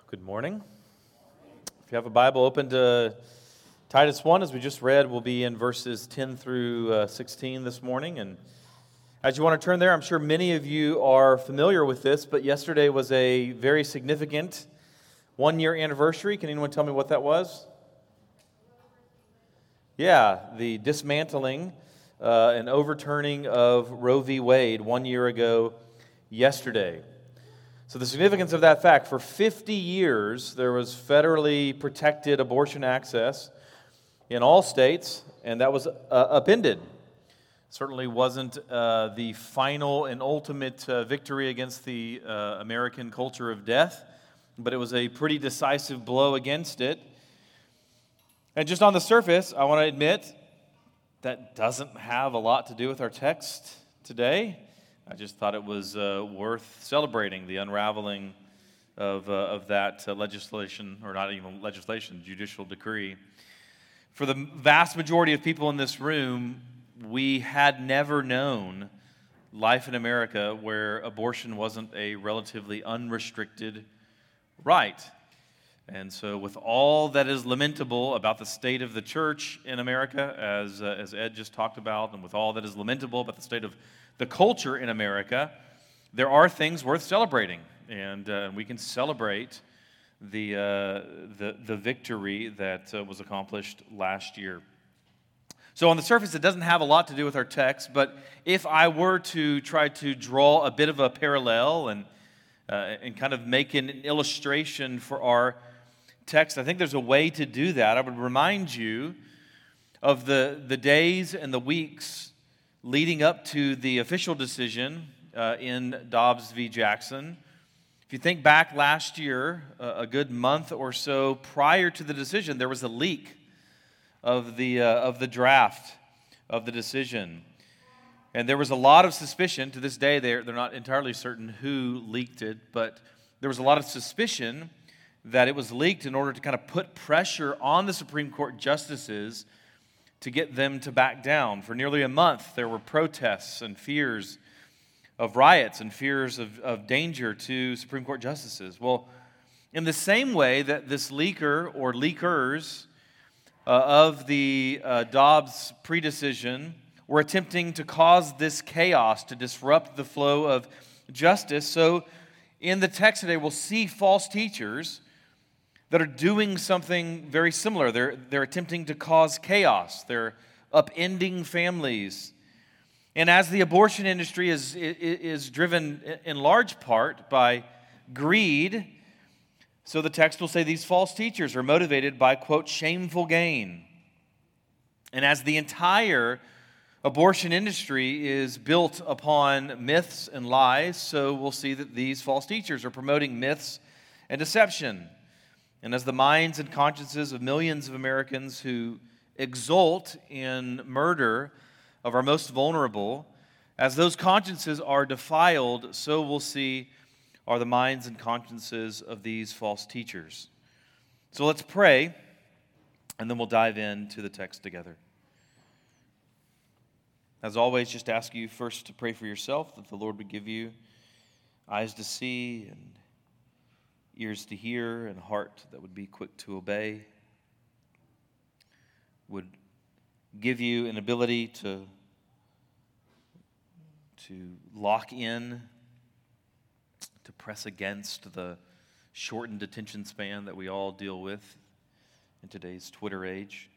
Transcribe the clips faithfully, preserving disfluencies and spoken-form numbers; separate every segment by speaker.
Speaker 1: Good morning. If you have a Bible, open to Titus one, as we just read. We'll be in verses ten through uh, sixteen this morning. And as you want to turn there, I'm sure many of you are familiar with this, but yesterday was a very significant one-year anniversary. Can anyone tell me what that was? Yeah, the dismantling uh, and overturning of Roe v. Wade one year ago yesterday. So the significance of that fact, for fifty years, there was federally protected abortion access in all states, and that was uh, upended. Certainly wasn't uh, the final and ultimate uh, victory against the uh, American culture of death, but it was a pretty decisive blow against it. And just on the surface, I want to admit that doesn't have a lot to do with our text today. I just thought it was uh, worth celebrating the unraveling of, uh, of that uh, legislation, or not even legislation, judicial decree. For the vast majority of people in this room, we had never known life in America where abortion wasn't a relatively unrestricted right. And so with all that is lamentable about the state of the church in America, as, uh, as Ed just talked about, and with all that is lamentable about the state of the culture in America, there are things worth celebrating, and uh, we can celebrate the uh, the, the victory that uh, was accomplished last year. So on the surface, it doesn't have a lot to do with our text, but if I were to try to draw a bit of a parallel and uh, and kind of make an illustration for our text, I think there's a way to do that. I would remind you of the the days and the weeks leading up to the official decision uh, in Dobbs v. Jackson. If you think back last year, uh, a good month or so prior to the decision, there was a leak of the uh, of the draft of the decision. And there was a lot of suspicion. To this day, they're, they're not entirely certain who leaked it, but there was a lot of suspicion that it was leaked in order to kind of put pressure on the Supreme Court justices to get them to back down. For nearly a month, there were protests and fears of riots and fears of, of danger to Supreme Court justices. Well, in the same way that this leaker or leakers uh, of the uh, Dobbs pre-decision were attempting to cause this chaos, to disrupt the flow of justice, so in the text today we'll see false teachers that are doing something very similar. They're, they're attempting to cause chaos. They're upending families. And as the abortion industry is, is driven in large part by greed, so the text will say these false teachers are motivated by, quote, shameful gain. And as the entire abortion industry is built upon myths and lies, so we'll see that these false teachers are promoting myths and deception. And as the minds and consciences of millions of Americans who exult in murder of our most vulnerable, as those consciences are defiled, so we'll see are the minds and consciences of these false teachers. So let's pray, and then we'll dive into the text together. As always, just ask you first to pray for yourself, that the Lord would give you eyes to see and ears to hear, and a heart that would be quick to obey, would give you an ability to, to lock in, to press against the shortened attention span that we all deal with in today's Twitter age.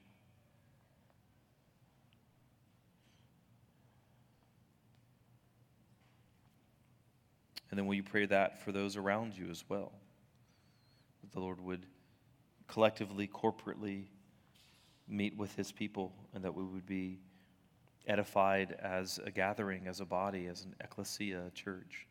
Speaker 1: And then will you pray that for those around you as well? That the Lord would collectively, corporately meet with His people, and that we would be edified as a gathering, as a body, as an ecclesia, a church.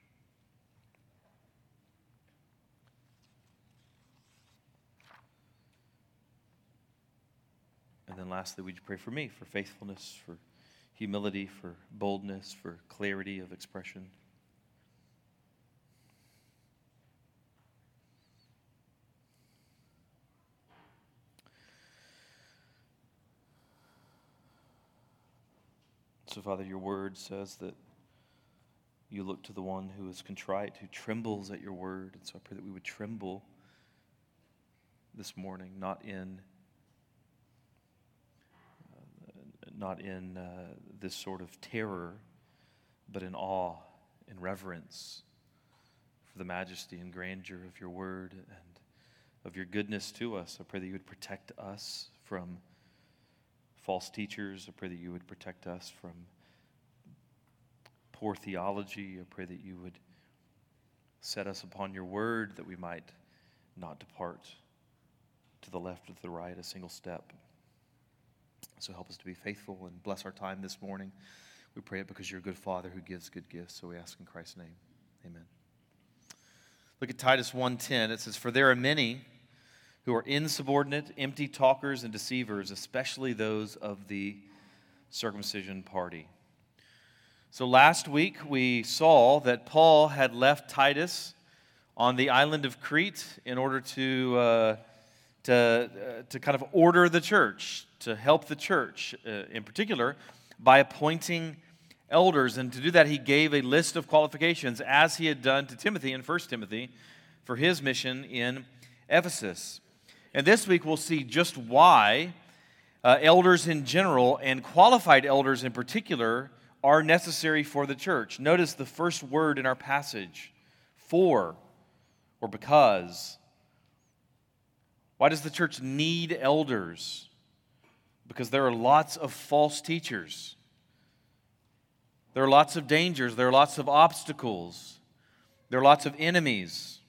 Speaker 1: And then lastly, would you pray for me, for faithfulness, for humility, for boldness, for clarity of expression? So, Father, your word says that you look to the one who is contrite, who trembles at your word. And so I pray that we would tremble this morning, not in uh, not in uh, this sort of terror, but in awe and reverence for the majesty and grandeur of your word and of your goodness to us. I pray that you would protect us from false teachers. I pray that you would protect us from poor theology. I pray that you would set us upon your word, that we might not depart to the left or to the right a single step. So help us to be faithful and bless our time this morning. We pray it because you're a good Father who gives good gifts. So we ask in Christ's name. Amen. Look at Titus one ten. It says, "For there are many who are insubordinate, empty talkers, and deceivers, especially those of the circumcision party." So last week we saw that Paul had left Titus on the island of Crete in order to uh, to uh, to kind of order the church, to help the church uh, in particular by appointing elders. And to do that, he gave a list of qualifications, as he had done to Timothy in First Timothy for his mission in Ephesus. And this week we'll see just why uh, elders in general and qualified elders in particular are necessary for the church. Notice the first word in our passage, for or because. Why does the church need elders? Because there are lots of false teachers. There are lots of dangers. There are lots of obstacles. There are lots of enemies.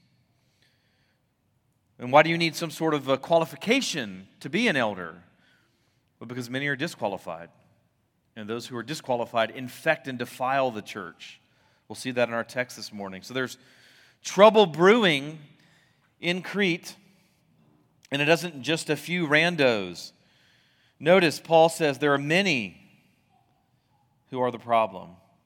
Speaker 1: And why do you need some sort of a qualification to be an elder? Well, because many are disqualified. And those who are disqualified infect and defile the church. We'll see that in our text this morning. So there's trouble brewing in Crete, and it isn't just a few randos. Notice Paul says there are many who are the problem.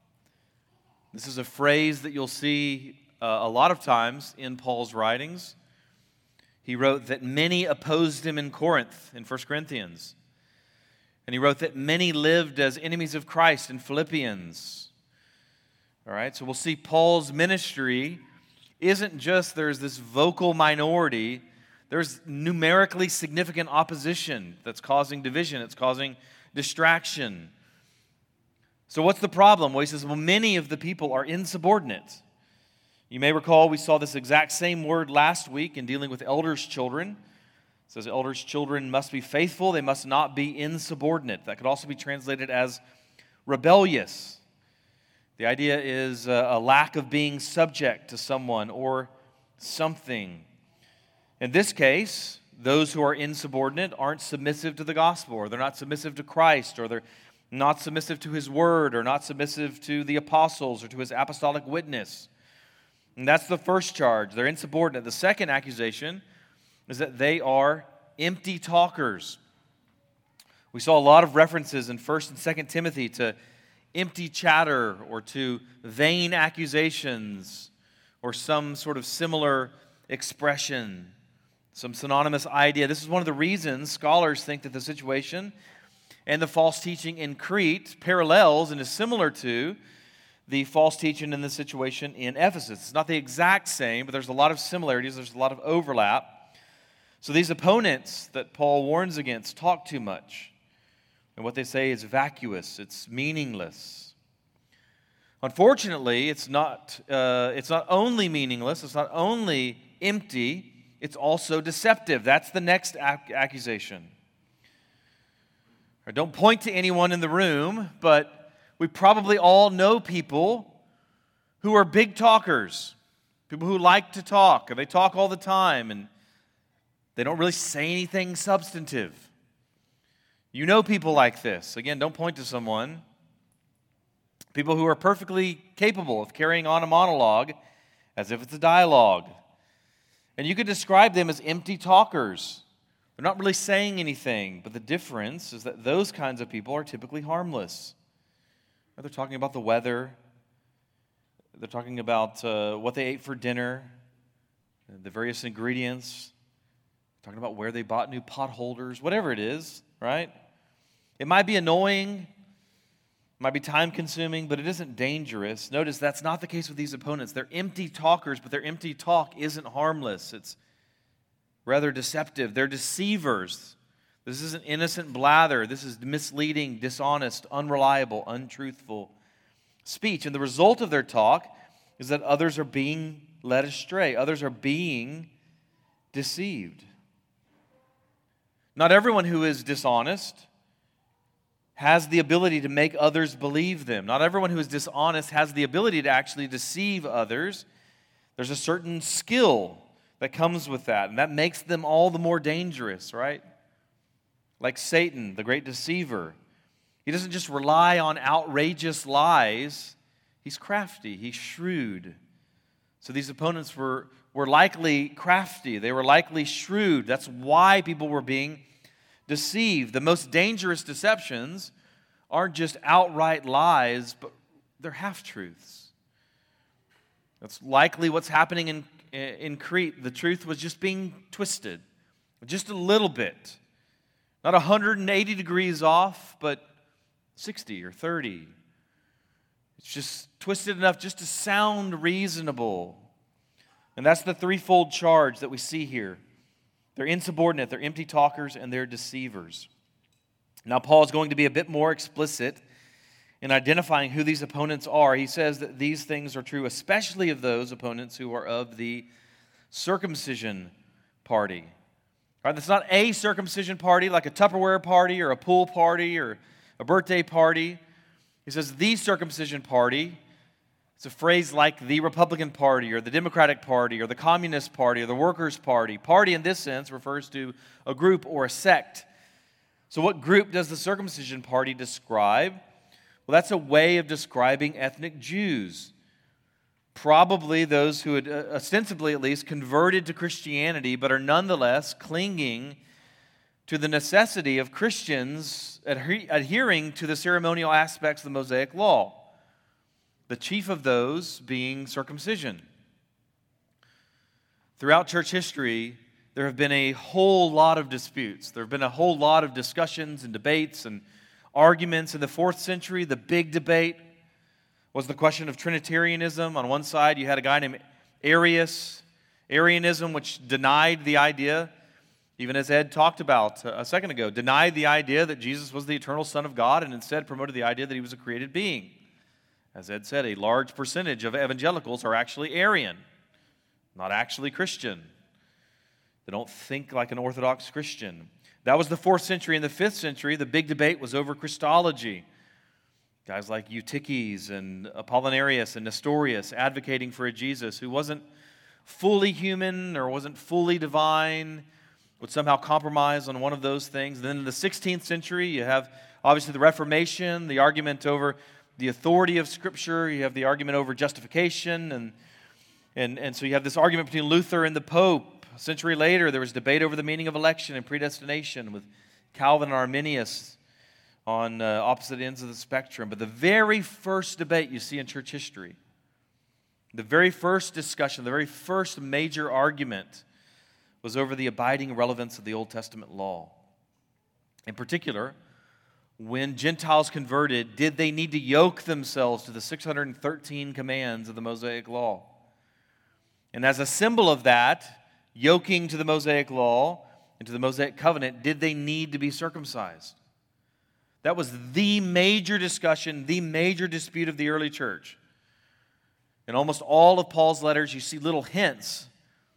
Speaker 1: This is a phrase that you'll see uh, a lot of times in Paul's writings. He wrote that many opposed him in Corinth in First Corinthians. And he wrote that many lived as enemies of Christ in Philippians. All right, so we'll see Paul's ministry isn't just there's this vocal minority. There's numerically significant opposition that's causing division. It's causing distraction. So what's the problem? Well, he says, well, many of the people are insubordinate. You may recall we saw this exact same word last week in dealing with elders' children. It says elders' children must be faithful. They must not be insubordinate. That could also be translated as rebellious. The idea is a lack of being subject to someone or something. In this case, those who are insubordinate aren't submissive to the gospel, or they're not submissive to Christ, or they're not submissive to his word, or not submissive to the apostles, or to his apostolic witness. And that's the first charge. They're insubordinate. The second accusation is that they are empty talkers. We saw a lot of references in First and Second Timothy to empty chatter, or to vain accusations, or some sort of similar expression, some synonymous idea. This is one of the reasons scholars think that the situation and the false teaching in Crete parallels and is similar to the false teaching in the situation in Ephesus. It's not the exact same, but there's a lot of similarities. There's a lot of overlap. So these opponents that Paul warns against talk too much. And what they say is vacuous. It's meaningless. Unfortunately, it's not, uh, it's not only meaningless. It's not only empty. It's also deceptive. That's the next ac- accusation. Or don't point to anyone in the room, but we probably all know people who are big talkers, people who like to talk, and they talk all the time, and they don't really say anything substantive. You know people like this. Again, don't point to someone. People who are perfectly capable of carrying on a monologue as if it's a dialogue. And you could describe them as empty talkers. They're not really saying anything, but the difference is that those kinds of people are typically harmless. They're talking about the weather. They're talking about uh, what they ate for dinner, the various ingredients. They're talking about where they bought new pot holders, whatever it is, right? It might be annoying, it might be time-consuming, but it isn't dangerous. Notice that's not the case with these opponents. They're empty talkers, but their empty talk isn't harmless. It's rather deceptive. They're deceivers. This isn't innocent blather. This is misleading, dishonest, unreliable, untruthful speech. And the result of their talk is that others are being led astray. Others are being deceived. Not everyone who is dishonest has the ability to make others believe them. Not everyone who is dishonest has the ability to actually deceive others. There's a certain skill that comes with that, and that makes them all the more dangerous, right? Like Satan, the great deceiver. He doesn't just rely on outrageous lies. He's crafty. He's shrewd. So these opponents were, were likely crafty. They were likely shrewd. That's why people were being deceived. The most dangerous deceptions aren't just outright lies, but they're half-truths. That's likely what's happening in, in Crete. The truth was just being twisted, just a little bit. Not one hundred eighty degrees off, but sixty or thirty. It's just twisted enough just to sound reasonable. And that's the threefold charge that we see here. They're insubordinate, they're empty talkers, and they're deceivers. Now, Paul is going to be a bit more explicit in identifying who these opponents are. He says that these things are true, especially of those opponents who are of the circumcision party. All right, that's not a circumcision party like a Tupperware party or a pool party or a birthday party. He says the circumcision party. It's a phrase like the Republican Party or the Democratic Party or the Communist Party or the Workers' Party. Party in this sense refers to a group or a sect. So what group does the circumcision party describe? Well, that's a way of describing ethnic Jews. Probably those who had uh, ostensibly at least converted to Christianity but are nonetheless clinging to the necessity of Christians adhe- adhering to the ceremonial aspects of the Mosaic Law. The chief of those being circumcision. Throughout church history, there have been a whole lot of disputes. There have been a whole lot of discussions and debates and arguments. In the fourth century, the big debate was the question of Trinitarianism. On one side, you had a guy named Arius, Arianism, which denied the idea, even as Ed talked about a second ago, denied the idea that Jesus was the eternal Son of God and instead promoted the idea that he was a created being. As Ed said, a large percentage of evangelicals are actually Arian, not actually Christian. They don't think like an Orthodox Christian. That was the fourth century. In the fifth century, the big debate was over Christology. Guys like Eutyches and Apollinarius and Nestorius advocating for a Jesus who wasn't fully human or wasn't fully divine, would somehow compromise on one of those things. Then in the sixteenth century, you have obviously the Reformation, the argument over the authority of Scripture. You have the argument over justification. And, and, and so you have this argument between Luther and the Pope. A century later, there was debate over the meaning of election and predestination with Calvin and Arminius on uh, opposite ends of the spectrum. But the very first debate you see in church history, the very first discussion, the very first major argument was over the abiding relevance of the Old Testament law. In particular, when Gentiles converted, did they need to yoke themselves to the six hundred thirteen commands of the Mosaic Law? And as a symbol of that, yoking to the Mosaic Law and to the Mosaic Covenant, did they need to be circumcised? That was the major discussion, the major dispute of the early church. In almost all of Paul's letters, you see little hints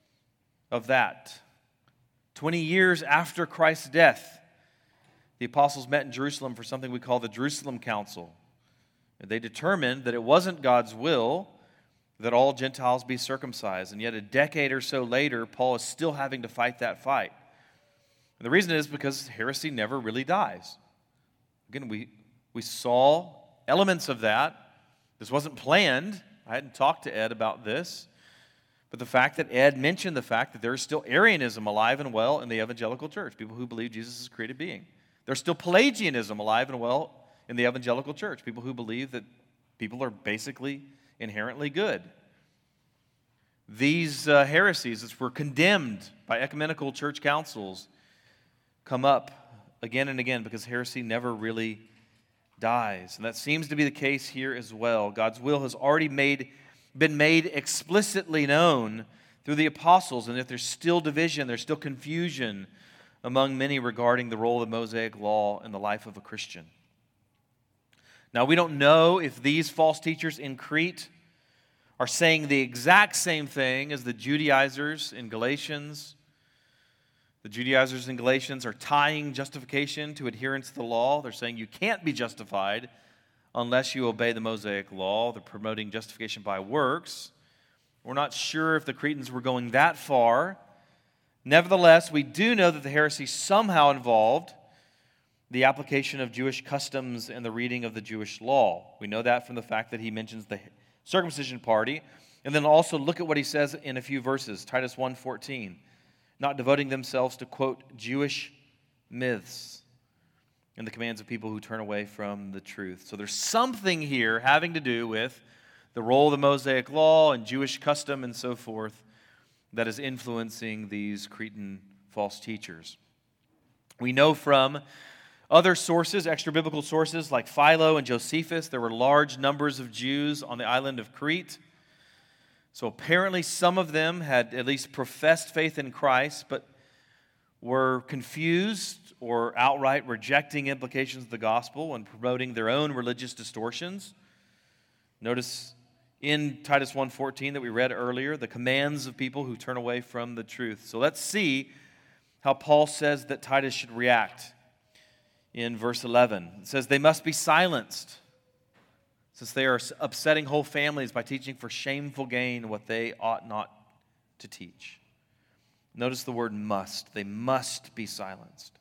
Speaker 1: of that. Twenty years after Christ's death, the apostles met in Jerusalem for something we call the Jerusalem Council. And they determined that it wasn't God's will that all Gentiles be circumcised. And yet a decade or so later, Paul is still having to fight that fight. And the reason is because heresy never really dies. Again, we, we saw elements of that. This wasn't planned. I hadn't talked to Ed about this. But the fact that Ed mentioned the fact that there is still Arianism alive and well in the evangelical church, people who believe Jesus is a created being. There's still Pelagianism alive and well in the evangelical church, people who believe that people are basically inherently good. These uh, heresies, which were condemned by ecumenical church councils, come up again and again because heresy never really dies. And that seems to be the case here as well. God's will has already made, been made explicitly known through the apostles, and if there's still division, there's still confusion among many regarding the role of the Mosaic Law in the life of a Christian. Now, we don't know if these false teachers in Crete are saying the exact same thing as the Judaizers in Galatians. The Judaizers in Galatians are tying justification to adherence to the law. They're saying you can't be justified unless you obey the Mosaic Law. They're promoting justification by works. We're not sure if the Cretans were going that far. Nevertheless, we do know that the heresy somehow involved the application of Jewish customs and the reading of the Jewish law. We know that from the fact that he mentions the circumcision party. And then also look at what he says in a few verses. Titus one fourteen, not devoting themselves to, quote, Jewish myths and the commands of people who turn away from the truth. So there's something here having to do with the role of the Mosaic Law and Jewish custom and so forth that is influencing these Cretan false teachers. We know from other sources, extra-biblical sources like Philo and Josephus, there were large numbers of Jews on the island of Crete. So apparently some of them had at least professed faith in Christ, but were confused or outright rejecting implications of the gospel and promoting their own religious distortions. Notice in Titus one fourteen that we read earlier, the commands of people who turn away from the truth. So let's see how Paul says that Titus should react. In verse eleven, it says, they must be silenced, since they are upsetting whole families by teaching for shameful gain what they ought not to teach. Notice the word must. They must be silenced.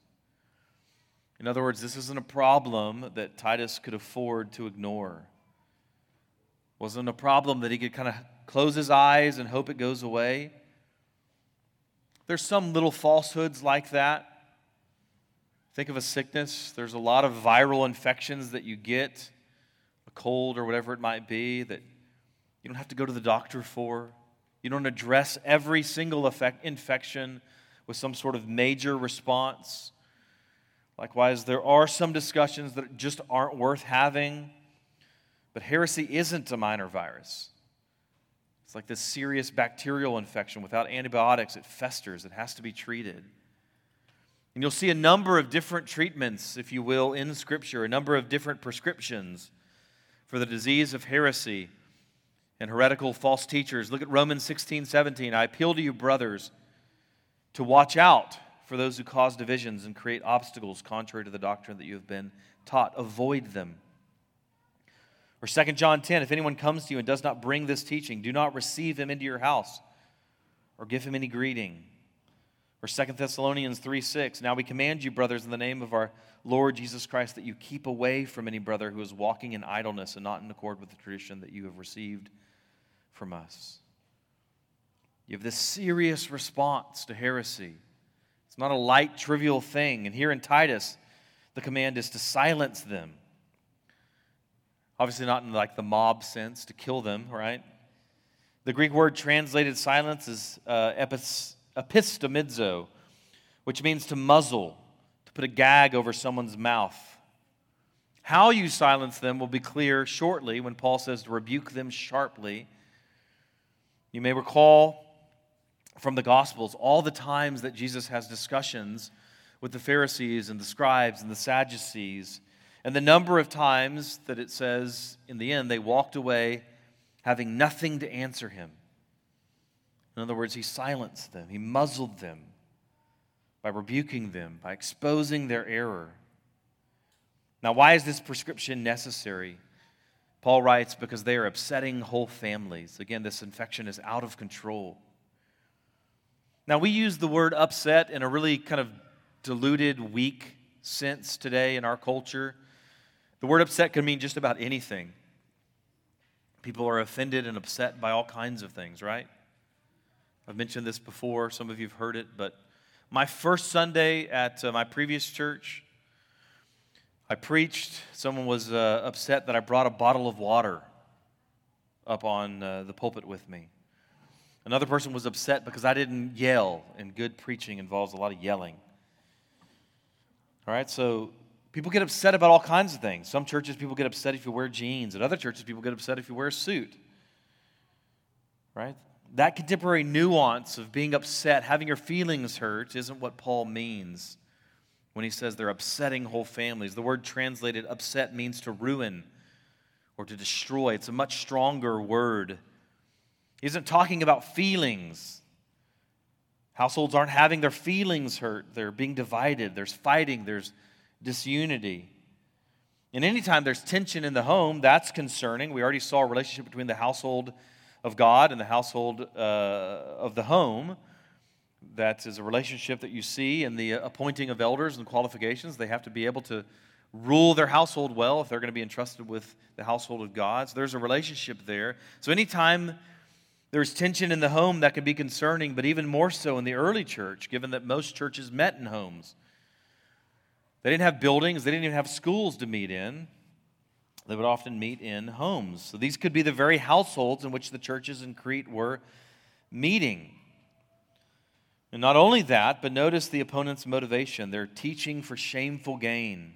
Speaker 1: In other words, this isn't a problem that Titus could afford to ignore. It wasn't a problem that he could kind of close his eyes and hope it goes away. There's some little falsehoods like that. Think of a sickness. There's a lot of viral infections that you get, a cold or whatever it might be, that you don't have to go to the doctor for. You don't address every single effect, infection with some sort of major response. Likewise, there are some discussions that just aren't worth having. But heresy isn't a minor virus. It's like this serious bacterial infection. Without antibiotics, it festers. It has to be treated. And you'll see a number of different treatments, if you will, in Scripture, a number of different prescriptions for the disease of heresy and heretical false teachers. Look at Romans sixteen seventeen. I appeal to you, brothers, to watch out for those who cause divisions and create obstacles contrary to the doctrine that you have been taught. Avoid them. Or Second John ten, if anyone comes to you and does not bring this teaching, do not receive him into your house or give him any greeting. Or Second Thessalonians three six, now we command you, brothers, in the name of our Lord Jesus Christ, that you keep away from any brother who is walking in idleness and not in accord with the tradition that you have received from us. You have this serious response to heresy. It's not a light, trivial thing. And here in Titus, the command is to silence them. Obviously not in like the mob sense, to kill them, right? The Greek word translated silence is uh, epis, epistemizo, which means to muzzle, to put a gag over someone's mouth. How you silence them will be clear shortly when Paul says to rebuke them sharply. You may recall from the Gospels all the times that Jesus has discussions with the Pharisees and the scribes and the Sadducees, and the number of times that it says in the end they walked away having nothing to answer him. In other words, he silenced them, he muzzled them by rebuking them, by exposing their error. Now, why is this prescription necessary? Paul writes, because they are upsetting whole families. Again, this infection is out of control. Now, we use the word upset in a really kind of diluted, weak sense today in our culture. The word upset can mean just about anything. People are offended and upset by all kinds of things, right? I've mentioned this before. Some of you have heard it, but my first Sunday at uh, my previous church, I preached. Someone was uh, upset that I brought a bottle of water up on uh, the pulpit with me. Another person was upset because I didn't yell, and good preaching involves a lot of yelling. All right, so people get upset about all kinds of things. Some churches, people get upset if you wear jeans. At other churches, people get upset if you wear a suit. Right? that contemporary nuance of being upset, having your feelings hurt, isn't what Paul means when he says they're upsetting whole families. The word translated upset means to ruin or to destroy. It's a much stronger word. He isn't talking about feelings. Households aren't having their feelings hurt. They're being divided. There's fighting. There's disunity. And anytime there's tension in the home, that's concerning. We already saw a relationship between the household of God and the household uh, of the home. That is a relationship that you see in the appointing of elders and qualifications. They have to be able to rule their household well if they're going to be entrusted with the household of God. So there's a relationship there. So anytime there's tension in the home, that can be concerning, but even more so in the early church, given that most churches met in homes. They didn't have buildings. They didn't even have schools to meet in. They would often meet in homes. So these could be the very households in which the churches in Crete were meeting. And not only that, but notice the opponent's motivation. They're teaching for shameful gain.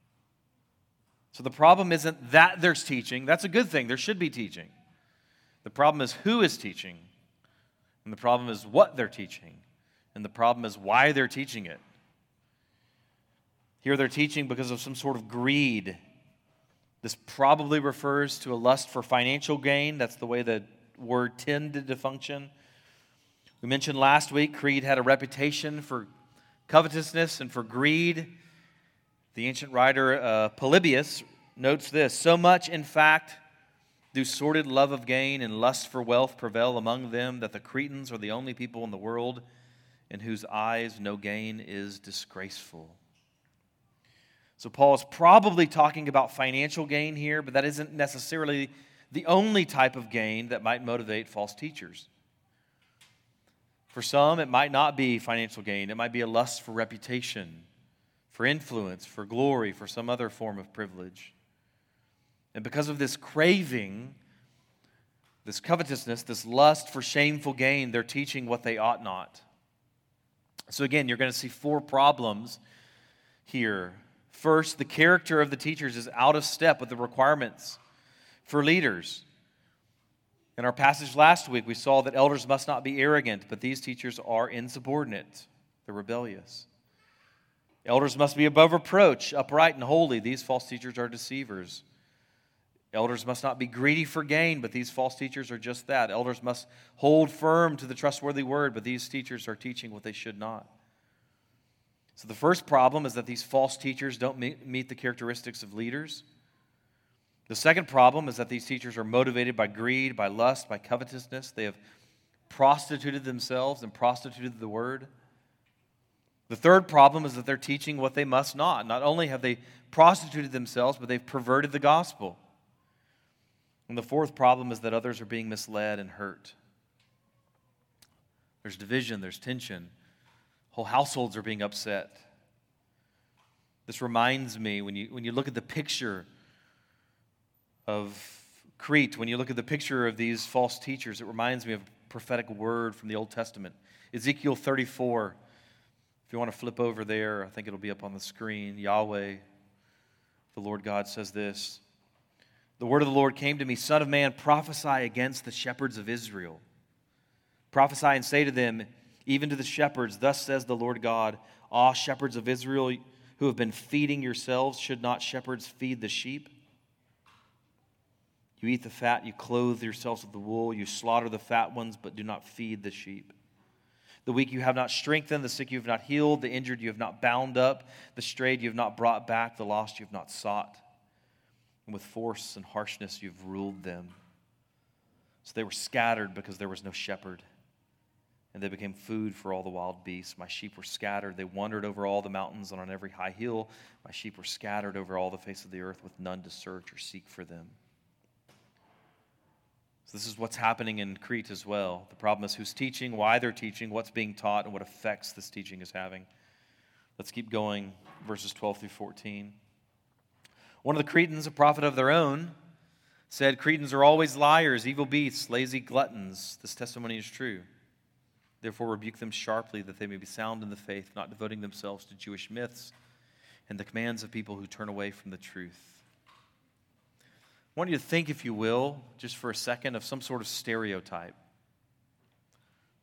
Speaker 1: So the problem isn't that there's teaching. That's a good thing. There should be teaching. The problem is who is teaching. And the problem is what they're teaching. And the problem is why they're teaching it. Here they're teaching because of some sort of greed. This probably refers to a lust for financial gain. That's the way the word tended to function. We mentioned last week, Crete had a reputation for covetousness and for greed. The ancient writer uh, Polybius notes this: so much, in fact, do sordid love of gain and lust for wealth prevail among them, that the Cretans are the only people in the world in whose eyes no gain is disgraceful. So Paul is probably talking about financial gain here, but that isn't necessarily the only type of gain that might motivate false teachers. For some, it might not be financial gain. It might be a lust for reputation, for influence, for glory, for some other form of privilege. And because of this craving, this covetousness, this lust for shameful gain, they're teaching what they ought not. So again, you're going to see four problems here. First, the character of the teachers is out of step with the requirements for leaders. In our passage last week, we saw that elders must not be arrogant, but these teachers are insubordinate. They're rebellious. Elders must be above reproach, upright and holy. These false teachers are deceivers. Elders must not be greedy for gain, but these false teachers are just that. Elders must hold firm to the trustworthy word, but these teachers are teaching what they should not. So the first problem is that these false teachers don't meet the characteristics of leaders. The second problem is that these teachers are motivated by greed, by lust, by covetousness. They have prostituted themselves and prostituted the word. The third problem is that they're teaching what they must not. Not only have they prostituted themselves, but they've perverted the gospel. And the fourth problem is that others are being misled and hurt. There's division, there's tension. Whole households are being upset. This reminds me, when you when you look at the picture of Crete, when you look at the picture of these false teachers, it reminds me of a prophetic word from the Old Testament. Ezekiel thirty-four. If you want to flip over there, I think it'll be up on the screen. Yahweh, the Lord God, says this: the word of the Lord came to me, Son of man, prophesy against the shepherds of Israel. Prophesy and say to them, even to the shepherds, thus says the Lord God, ah, shepherds of Israel who have been feeding yourselves, should not shepherds feed the sheep? You eat the fat, you clothe yourselves with the wool, you slaughter the fat ones, but do not feed the sheep. The weak you have not strengthened, the sick you have not healed, the injured you have not bound up, the strayed you have not brought back, the lost you have not sought. And with force and harshness you have ruled them. So they were scattered because there was no shepherd. And they became food for all the wild beasts. My sheep were scattered. They wandered over all the mountains and on every high hill. My sheep were scattered over all the face of the earth with none to search or seek for them. So this is what's happening in Crete as well. The problem is who's teaching, why they're teaching, what's being taught, and what effects this teaching is having. Let's keep going, verses twelve through fourteen. One of the Cretans, a prophet of their own, said, Cretans are always liars, evil beasts, lazy gluttons. This testimony is true. Therefore rebuke them sharply, that they may be sound in the faith, not devoting themselves to Jewish myths and the commands of people who turn away from the truth. I want you to think, if you will, just for a second, of some sort of stereotype.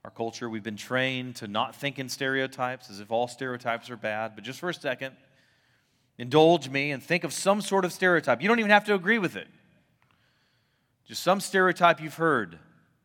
Speaker 1: Our culture, we've been trained to not think in stereotypes as if all stereotypes are bad. But just for a second, indulge me and think of some sort of stereotype. You don't even have to agree with it. Just some stereotype you've heard.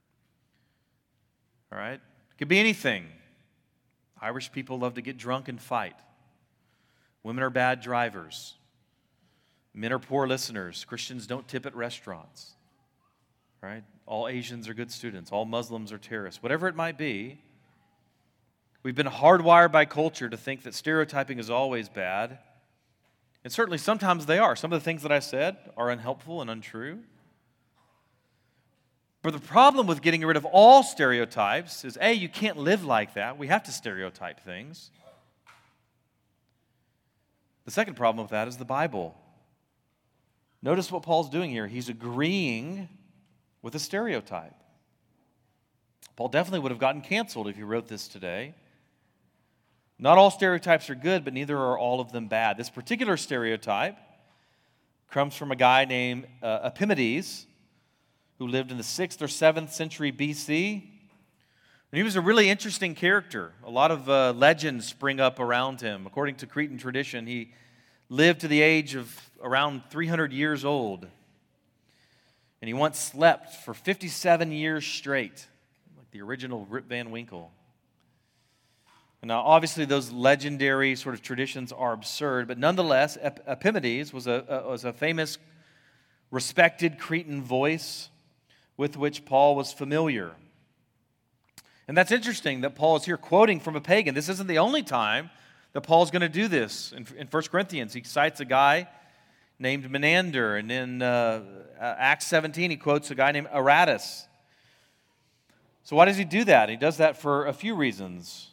Speaker 1: All right? It could be anything. Irish people love to get drunk and fight. Women are bad drivers. Men are poor listeners. Christians don't tip at restaurants. Right? All Asians are good students. All Muslims are terrorists. Whatever it might be, we've been hardwired by culture to think that stereotyping is always bad. And certainly sometimes they are. Some of the things that I said are unhelpful and untrue. But the problem with getting rid of all stereotypes is, A, you can't live like that. We have to stereotype things. The second problem with that is the Bible. Notice what Paul's doing here. He's agreeing with a stereotype. Paul definitely would have gotten canceled if he wrote this today. Not all stereotypes are good, but neither are all of them bad. This particular stereotype comes from a guy named uh, Epimenides, who lived in the sixth or seventh century B C. And he was a really interesting character. A lot of uh, legends spring up around him. According to Cretan tradition, he lived to the age of around three hundred years old. And he once slept for fifty-seven years straight, like the original Rip Van Winkle. And now, obviously, those legendary sort of traditions are absurd, but nonetheless, Ep- Epimenides was a, a, was a famous, respected Cretan voice with which Paul was familiar. And that's interesting that Paul is here quoting from a pagan. This isn't the only time that Paul's going to do this. In, in First Corinthians, he cites a guy named Menander, and in uh, Acts seventeen, he quotes a guy named Aratus. So why does he do that? He does that for a few reasons.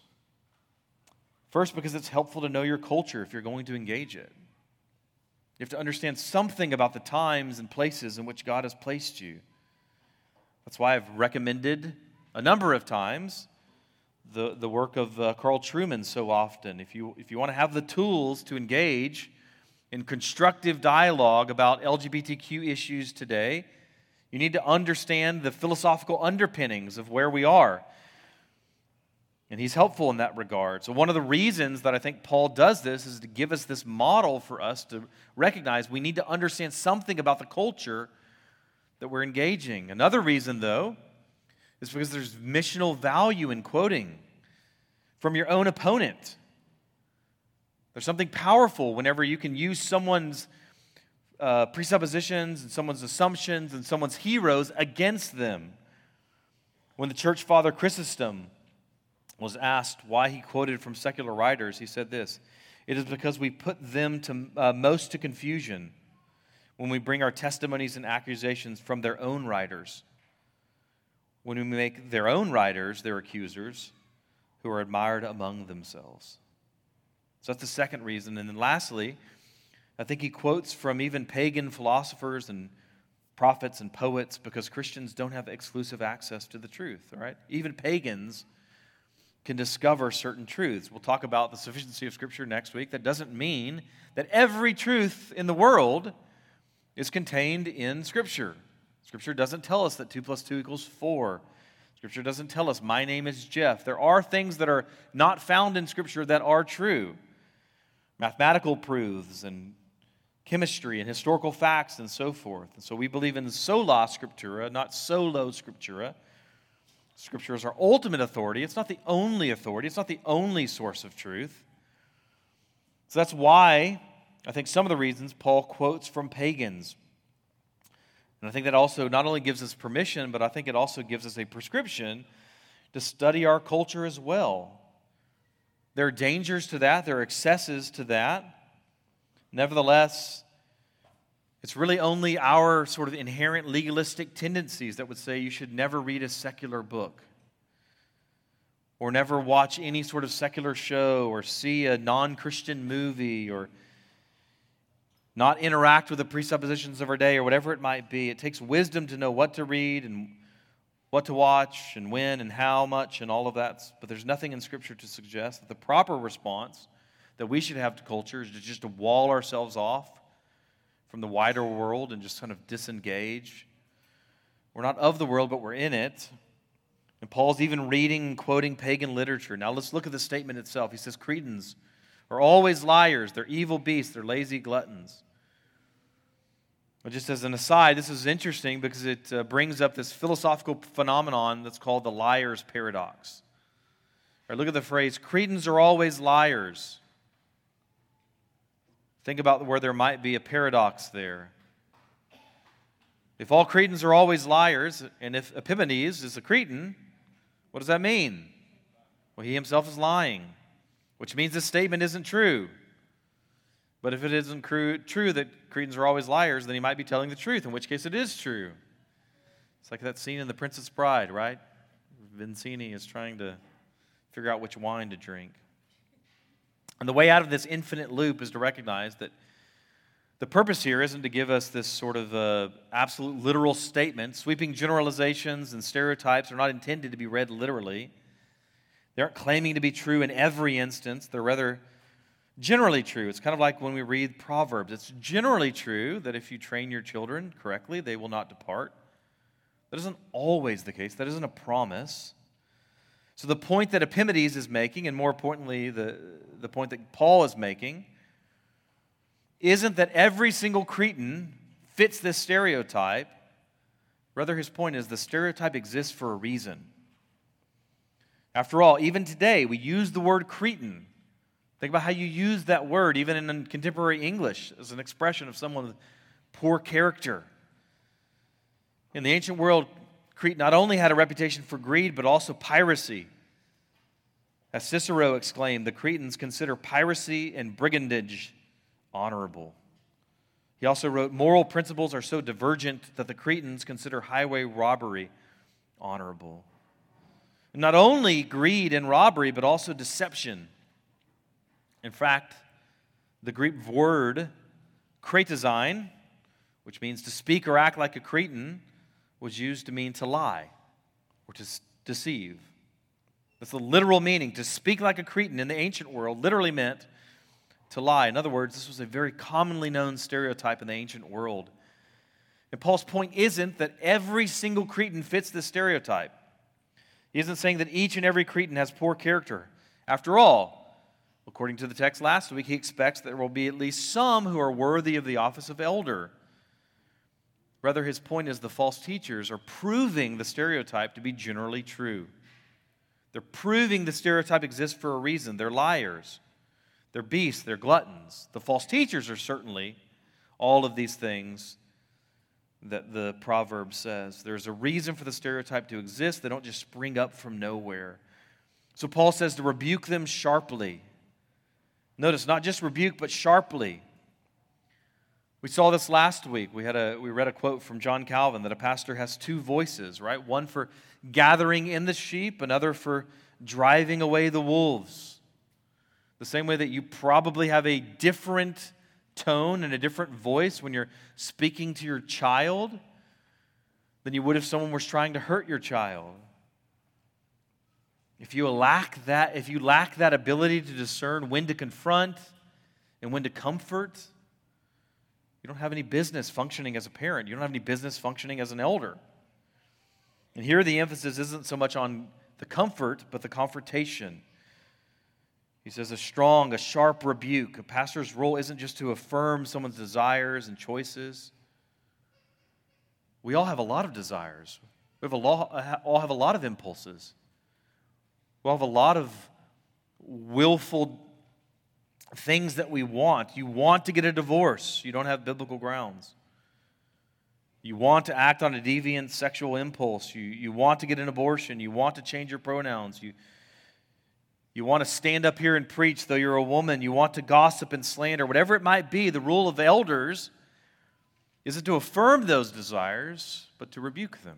Speaker 1: First, because it's helpful to know your culture if you're going to engage it. You have to understand something about the times and places in which God has placed you. That's why I've recommended a number of times the, the work of uh, Carl Trueman so often. If you, if you want to have the tools to engage in constructive dialogue about L G B T Q issues today, you need to understand the philosophical underpinnings of where we are. And he's helpful in that regard. So one of the reasons that I think Paul does this is to give us this model for us to recognize we need to understand something about the culture that we're engaging. Another reason, though, is because there's missional value in quoting from your own opponent. There's something powerful whenever you can use someone's uh, presuppositions and someone's assumptions and someone's heroes against them. When the church father Chrysostom was asked why he quoted from secular writers, he said this: "It is because we put them to uh, most to confusion when we bring our testimonies and accusations from their own writers, when we make their own writers their accusers, who are admired among themselves." So that's the second reason. And then lastly, I think he quotes from even pagan philosophers and prophets and poets because Christians don't have exclusive access to the truth, all right? Even pagans can discover certain truths. We'll talk about the sufficiency of Scripture next week. That doesn't mean that every truth in the world is contained in Scripture. Scripture doesn't tell us that two plus two equals four. Scripture doesn't tell us, my name is Jeff. There are things that are not found in Scripture that are true. Mathematical proofs and chemistry and historical facts and so forth. And so we believe in sola scriptura, not solo scriptura. Scripture is our ultimate authority. It's not the only authority. It's not the only source of truth. So that's why I think some of the reasons Paul quotes from pagans. And I think that also not only gives us permission, but I think it also gives us a prescription to study our culture as well. There are dangers to that. There are excesses to that. Nevertheless, it's really only our sort of inherent legalistic tendencies that would say you should never read a secular book or never watch any sort of secular show or see a non-Christian movie or not interact with the presuppositions of our day or whatever it might be. It takes wisdom to know what to read and what to watch and when and how much and all of that. But there's nothing in Scripture to suggest that the proper response that we should have to culture is to just to wall ourselves off from the wider world and just kind of disengage. We're not of the world, but we're in it. And Paul's even reading and quoting pagan literature. Now let's look at the statement itself. He says, Cretans are always liars. They're evil beasts. They're lazy gluttons. But just as an aside, this is interesting because it uh, brings up this philosophical phenomenon that's called the liar's paradox. All right, look at the phrase, Cretans are always liars. Think about where there might be a paradox there. If all Cretans are always liars, and if Epimanes is a Cretan, what does that mean? Well, he himself is lying, which means this statement isn't true. But if it isn't true that Cretans are always liars, then he might be telling the truth, in which case it is true. It's like that scene in The Princess Bride, right? Vizzini is trying to figure out which wine to drink. And the way out of this infinite loop is to recognize that the purpose here isn't to give us this sort of uh, absolute literal statement. Sweeping generalizations and stereotypes are not intended to be read literally. They aren't claiming to be true in every instance. They're rather generally true. It's kind of like when we read Proverbs. It's generally true that if you train your children correctly, they will not depart. That isn't always the case. That isn't a promise. So the point that Epimanes is making, and more importantly, the, the point that Paul is making, isn't that every single Cretan fits this stereotype. Rather, his point is the stereotype exists for a reason. After all, even today, we use the word Cretan. Think about how you use that word, even in contemporary English, as an expression of someone with poor character. In the ancient world, Crete not only had a reputation for greed, but also piracy. As Cicero exclaimed, the Cretans consider piracy and brigandage honorable. He also wrote, moral principles are so divergent that the Cretans consider highway robbery honorable. And not only greed and robbery, but also deception. In fact, the Greek word kretizine, which means to speak or act like a Cretan, was used to mean to lie or to deceive. That's the literal meaning. To speak like a Cretan in the ancient world literally meant to lie. In other words, this was a very commonly known stereotype in the ancient world. And Paul's point isn't that every single Cretan fits this stereotype. He isn't saying that each and every Cretan has poor character. After all, according to the text last week, he expects there will be at least some who are worthy of the office of elder. Rather, his point is the false teachers are proving the stereotype to be generally true. They're proving the stereotype exists for a reason. They're liars. They're beasts. They're gluttons. The false teachers are certainly all of these things that the proverb says. There's a reason for the stereotype to exist. They don't just spring up from nowhere. So Paul says to rebuke them sharply. Notice, not just rebuke, but sharply. We saw this last week. We had a we read a quote from John Calvin that a pastor has two voices, right? One for gathering in the sheep, another for driving away the wolves. The same way that you probably have a different tone and a different voice when you're speaking to your child than you would if someone was trying to hurt your child. If you lack that, if you lack that ability to discern when to confront and when to comfort, you don't have any business functioning as a parent. You don't have any business functioning as an elder. And here the emphasis isn't so much on the comfort, but the confrontation. He says a strong, a sharp rebuke. A pastor's role isn't just to affirm someone's desires and choices. We all have a lot of desires. We have a lot, all have a lot of impulses. We all have a lot of willful things that we want. You want to get a divorce. You don't have biblical grounds. You want to act on a deviant sexual impulse. You, you want to get an abortion. You want to change your pronouns. You, you want to stand up here and preach though you're a woman. You want to gossip and slander. Whatever it might be, the rule of elders isn't to affirm those desires, but to rebuke them.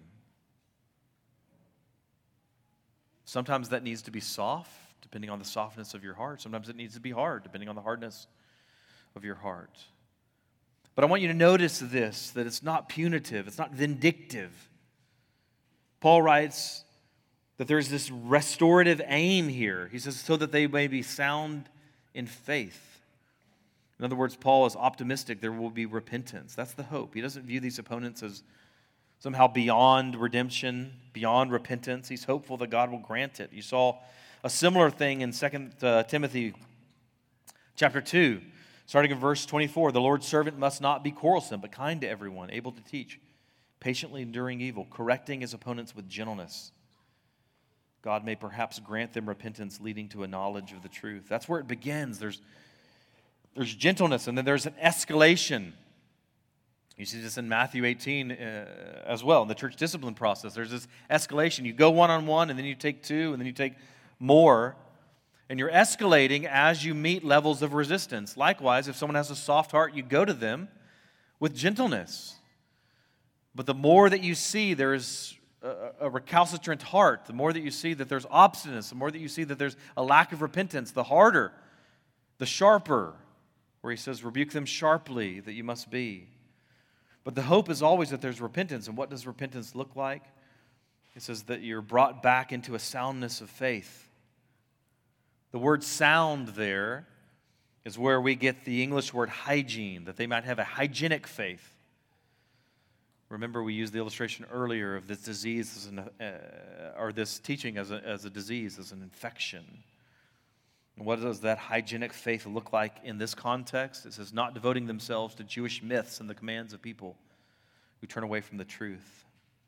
Speaker 1: Sometimes that needs to be soft, depending on the softness of your heart. Sometimes it needs to be hard, depending on the hardness of your heart. But I want you to notice this, that it's not punitive, it's not vindictive. Paul writes that there's this restorative aim here. He says, so that they may be sound in faith. In other words, Paul is optimistic there will be repentance. That's the hope. He doesn't view these opponents as somehow beyond redemption, beyond repentance. He's hopeful that God will grant it. You saw a similar thing in Second Timothy chapter two, starting in verse twenty-four. The Lord's servant must not be quarrelsome, but kind to everyone, able to teach, patiently enduring evil, correcting his opponents with gentleness. God may perhaps grant them repentance leading to a knowledge of the truth. That's where it begins. There's, there's gentleness, and then there's an escalation. You see this in Matthew eighteen uh, as well, in the church discipline process. There's this escalation. You go one-on-one, and then you take two, and then you take more. And you're escalating as you meet levels of resistance. Likewise, if someone has a soft heart, you go to them with gentleness. But the more that you see there's a recalcitrant heart, the more that you see that there's obstinance, the more that you see that there's a lack of repentance, the harder, the sharper, where he says, rebuke them sharply, that you must be. But the hope is always that there's repentance. And what does repentance look like? It says that you're brought back into a soundness of faith. The word sound there is where we get the English word hygiene, that they might have a hygienic faith. Remember, we used the illustration earlier of this disease, as an, uh, or this teaching as a, as a disease, as an infection. And what does that hygienic faith look like in this context? It says, not devoting themselves to Jewish myths and the commands of people who turn away from the truth.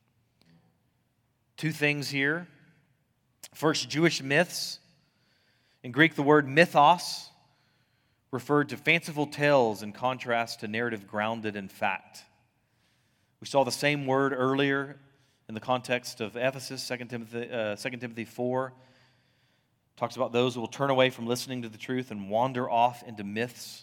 Speaker 1: Two things here. First, Jewish myths. In Greek, the word mythos referred to fanciful tales in contrast to narrative grounded in fact. We saw the same word earlier in the context of Ephesus, Second Timothy, uh, Second Timothy four. Talks about those who will turn away from listening to the truth and wander off into myths.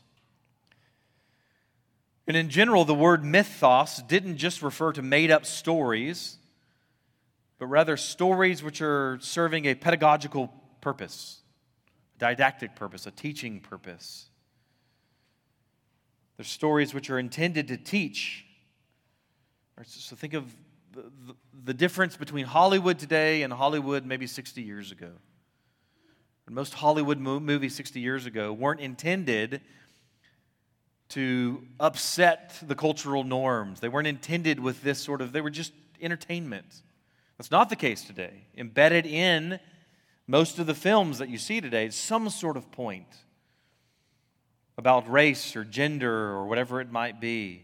Speaker 1: And in general, the word mythos didn't just refer to made-up stories, but rather stories which are serving a pedagogical purpose, a didactic purpose, a teaching purpose. They're stories which are intended to teach. So think of the, the, the difference between Hollywood today and Hollywood maybe sixty years ago. And most Hollywood mo- movies sixty years ago weren't intended to upset the cultural norms. They weren't intended with this sort of, they were just entertainment. That's not the case today. Embedded in most of the films that you see today is some sort of point about race or gender or whatever it might be.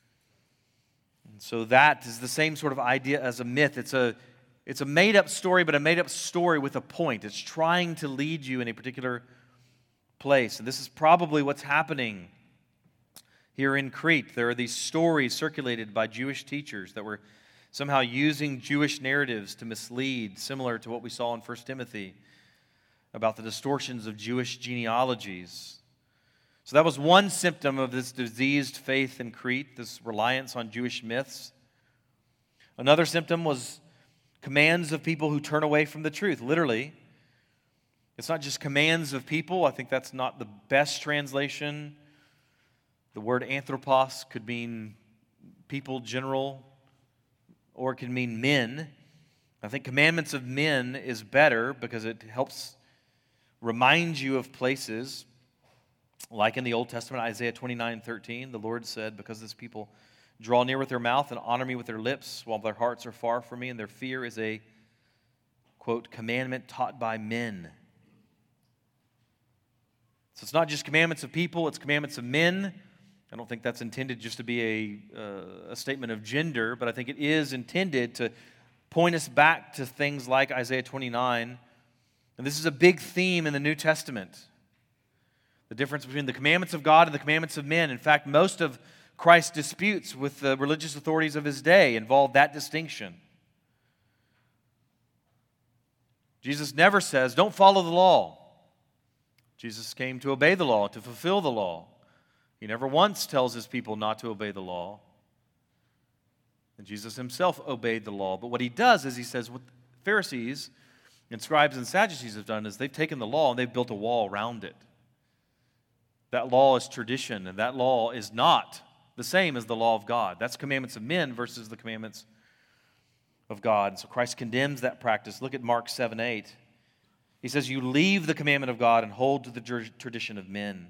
Speaker 1: So that is the same sort of idea as a myth. It's a, it's a made-up story, but a made-up story with a point. It's trying to lead you in a particular place. And this is probably what's happening here in Crete. There are these stories circulated by Jewish teachers that were somehow using Jewish narratives to mislead, similar to what we saw in First Timothy about the distortions of Jewish genealogies. So that was one symptom of this diseased faith in Crete, this reliance on Jewish myths. Another symptom was commands of people who turn away from the truth. Literally, it's not just commands of people. I think that's not the best translation. The word anthropos could mean people, general, or it can mean men. I think commandments of men is better because it helps remind you of places. Like in the Old Testament, Isaiah twenty-nine thirteen, the Lord said, because this people draw near with their mouth and honor me with their lips, while their hearts are far from me, and their fear is a, quote, commandment taught by men. So it's not just commandments of people, it's commandments of men. I don't think that's intended just to be a, uh, a statement of gender, but I think it is intended to point us back to things like Isaiah twenty-nine. And this is a big theme in the New Testament. The difference between the commandments of God and the commandments of men. In fact, most of Christ's disputes with the religious authorities of his day involved that distinction. Jesus never says, don't follow the law. Jesus came to obey the law, to fulfill the law. He never once tells his people not to obey the law. And Jesus himself obeyed the law. But what he does is he says, what Pharisees and scribes and Sadducees have done is they've taken the law and they've built a wall around it. That law is tradition, and that law is not the same as the law of God. That's commandments of men versus the commandments of God. And so Christ condemns that practice. Look at Mark seven eight. He says, you leave the commandment of God and hold to the tradition of men.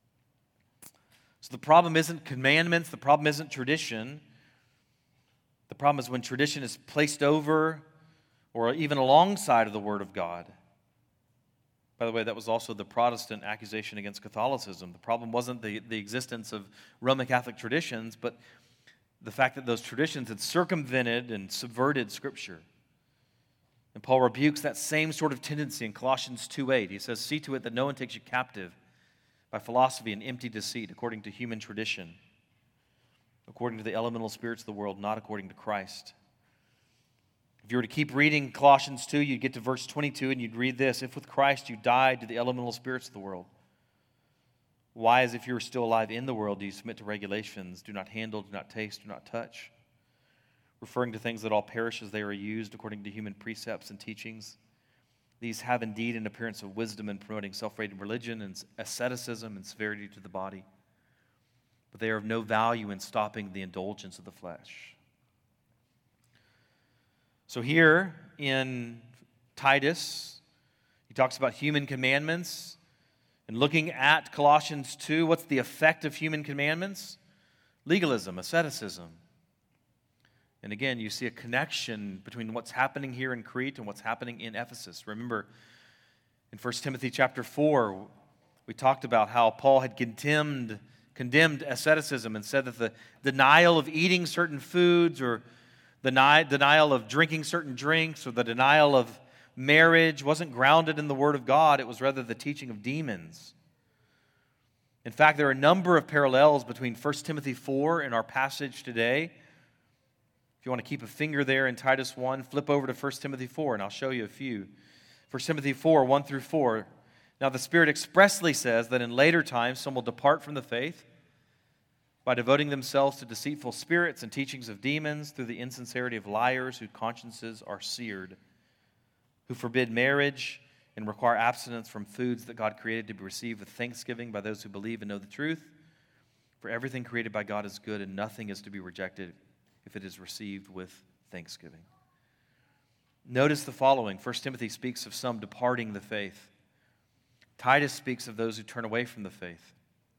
Speaker 1: So the problem isn't commandments. The problem isn't tradition. The problem is when tradition is placed over or even alongside of the Word of God. By the way, that was also the Protestant accusation against Catholicism. The problem wasn't the, the existence of Roman Catholic traditions, but the fact that those traditions had circumvented and subverted Scripture. And Paul rebukes that same sort of tendency in Colossians two eight. He says, "See to it that no one takes you captive by philosophy and empty deceit, according to human tradition, according to the elemental spirits of the world, not according to Christ." If you were to keep reading Colossians two, you'd get to verse twenty-two and you'd read this: "If with Christ you died to the elemental spirits of the world, why, as if you were still alive in the world, do you submit to regulations? Do not handle, do not taste, do not touch," referring to things that all perish as they are used according to human precepts and teachings. "These have indeed an appearance of wisdom in promoting self-rated religion and asceticism and severity to the body, but they are of no value in stopping the indulgence of the flesh." So here in Titus, he talks about human commandments. And looking at Colossians two, what's the effect of human commandments? Legalism, asceticism. And again, you see a connection between what's happening here in Crete and what's happening in Ephesus. Remember, in First Timothy chapter four, we talked about how Paul had condemned, condemned asceticism and said that the denial of eating certain foods, or the denial of drinking certain drinks, or the denial of marriage wasn't grounded in the Word of God. It was rather the teaching of demons. In fact, there are a number of parallels between First Timothy four and our passage today. If you want to keep a finger there in Titus one, flip over to First Timothy four, and I'll show you a few. First Timothy four, one through four. "Now the Spirit expressly says that in later times some will depart from the faith by devoting themselves to deceitful spirits and teachings of demons, through the insincerity of liars whose consciences are seared, who forbid marriage and require abstinence from foods that God created to be received with thanksgiving by those who believe and know the truth. For everything created by God is good, and nothing is to be rejected if it is received with thanksgiving." Notice the following. First Timothy speaks of some departing the faith. Titus speaks of those who turn away from the faith.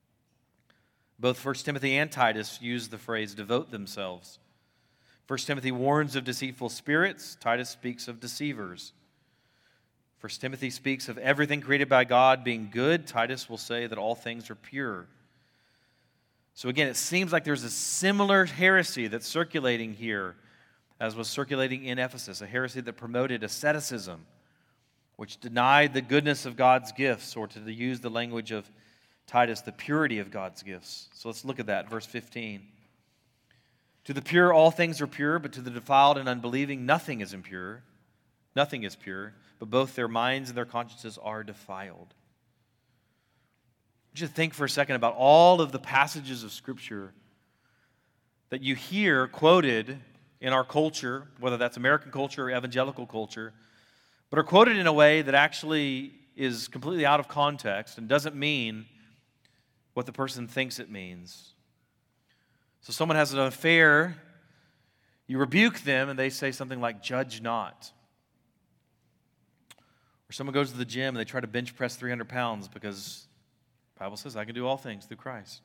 Speaker 1: Both First Timothy and Titus use the phrase "devote themselves." First Timothy warns of deceitful spirits. Titus speaks of deceivers. First Timothy speaks of everything created by God being good. Titus will say that all things are pure. So again, it seems like there's a similar heresy that's circulating here as was circulating in Ephesus, a heresy that promoted asceticism, which denied the goodness of God's gifts, or to use the language of Titus, the purity of God's gifts. So let's look at that, verse fifteen. "To the pure all things are pure, but to the defiled and unbelieving nothing is impure. Nothing is pure, but both their minds and their consciences are defiled." Just think for a second about all of the passages of Scripture that you hear quoted in our culture, whether that's American culture or evangelical culture, but are quoted in a way that actually is completely out of context and doesn't mean what the person thinks it means. So someone has an affair, you rebuke them, and they say something like, "Judge not." Or someone goes to the gym and they try to bench press three hundred pounds because the Bible says, "I can do all things through Christ."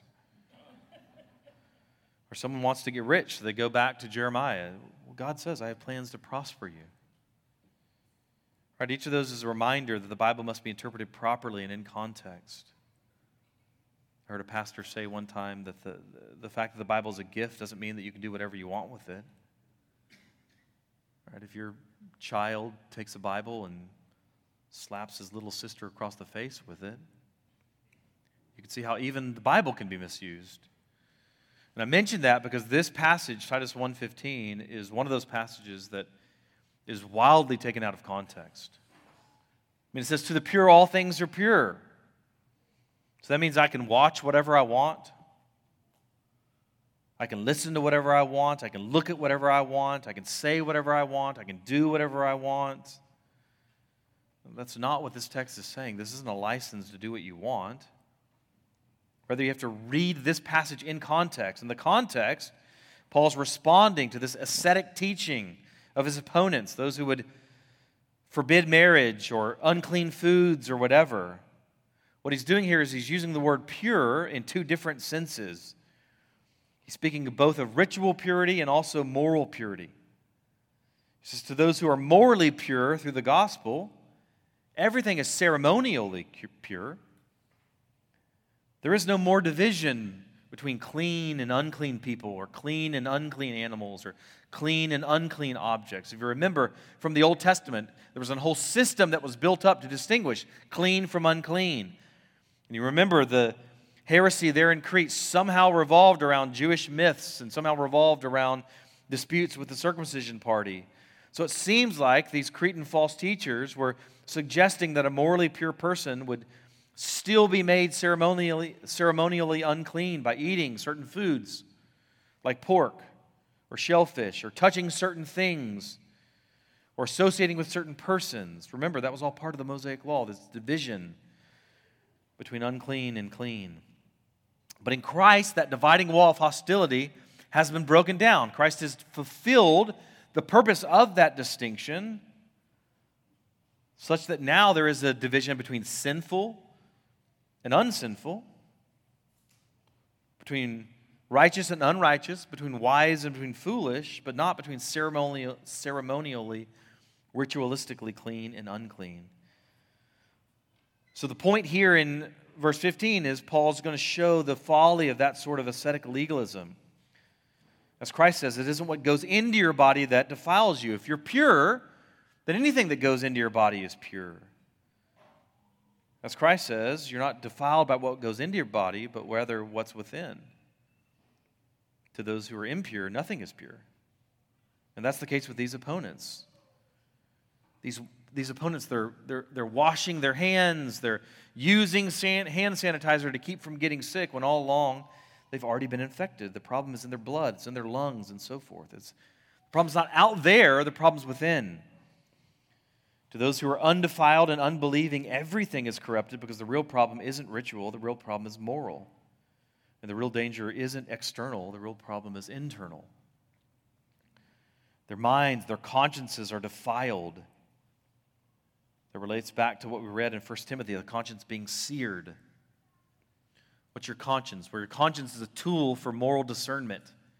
Speaker 1: Or someone wants to get rich, so they go back to Jeremiah. Well, God says, "I have plans to prosper you." Right, each of those is a reminder that the Bible must be interpreted properly and in context. I heard a pastor say one time that the, the fact that the Bible is a gift doesn't mean that you can do whatever you want with it. Right, if your child takes a Bible and slaps his little sister across the face with it, you can see how even the Bible can be misused. And I mention that because this passage, Titus one fifteen, is one of those passages that is wildly taken out of context. I mean, it says, "To the pure all things are pure." So that means I can watch whatever I want. I can listen to whatever I want. I can look at whatever I want. I can say whatever I want. I can do whatever I want. That's not what this text is saying. This isn't a license to do what you want. Rather, you have to read this passage in context. In the context, Paul's responding to this ascetic teaching of his opponents, those who would forbid marriage or unclean foods or whatever. What he's doing here is he's using the word pure in two different senses. He's speaking both of ritual purity and also moral purity. He says, to those who are morally pure through the gospel, everything is ceremonially pure. There is no more division between clean and unclean people, or clean and unclean animals, or clean and unclean objects. If you remember from the Old Testament, there was a whole system that was built up to distinguish clean from unclean. And you remember the heresy there in Crete somehow revolved around Jewish myths and somehow revolved around disputes with the circumcision party. So it seems like these Cretan false teachers were suggesting that a morally pure person would still be made ceremonially, ceremonially unclean by eating certain foods like pork or shellfish, or touching certain things, or associating with certain persons. Remember, that was all part of the Mosaic Law, this division between unclean and clean. But in Christ, that dividing wall of hostility has been broken down. Christ has fulfilled the purpose of that distinction, such that now there is a division between sinful and unsinful, between righteous and unrighteous, between wise and between foolish, but not between ceremonial, ceremonially, ritualistically clean and unclean. So the point here in verse fifteen is Paul's going to show the folly of that sort of ascetic legalism. As Christ says, it isn't what goes into your body that defiles you. If you're pure, then anything that goes into your body is pure. As Christ says, you're not defiled by what goes into your body, but rather what's within. To those who are impure, nothing is pure. And that's the case with these opponents. These, these opponents, they're, they're, they're washing their hands, they're using san- hand sanitizer to keep from getting sick, when all along they've already been infected. The problem is in their blood, it's in their lungs, and so forth. It's, the problem's not out there, the problem's within. To those who are undefiled and unbelieving, everything is corrupted, because the real problem isn't ritual, the real problem is moral. And the real danger isn't external, the real problem is internal. Their minds, their consciences are defiled. That relates back to what we read in First Timothy, the conscience being seared. What's your conscience? Well, your conscience is a tool for moral discernment.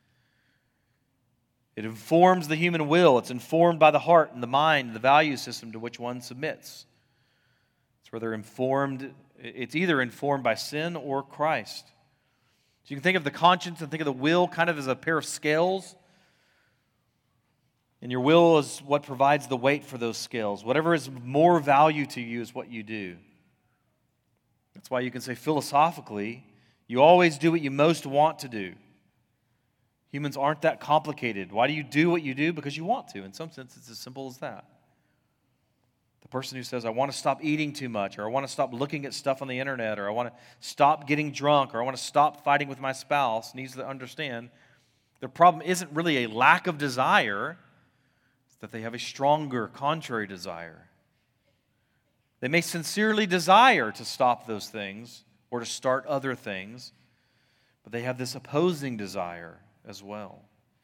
Speaker 1: It informs the human will. It's informed by the heart and the mind, the value system to which one submits. It's where they're informed. It's either informed by sin or Christ. So you can think of the conscience and think of the will kind of as a pair of scales. And your will is what provides the weight for those scales. Whatever is more value to you is what you do. That's why you can say philosophically, you always do what you most want to do. Humans aren't that complicated. Why do you do what you do? Because you want to. In some sense, it's as simple as that. The person who says, I want to stop eating too much, or I want to stop looking at stuff on the internet, or I want to stop getting drunk, or I want to stop fighting with my spouse, needs to understand the problem isn't really a lack of desire, it's that they have a stronger, contrary desire. They may sincerely desire to stop those things or to start other things, but they have this opposing desire as well.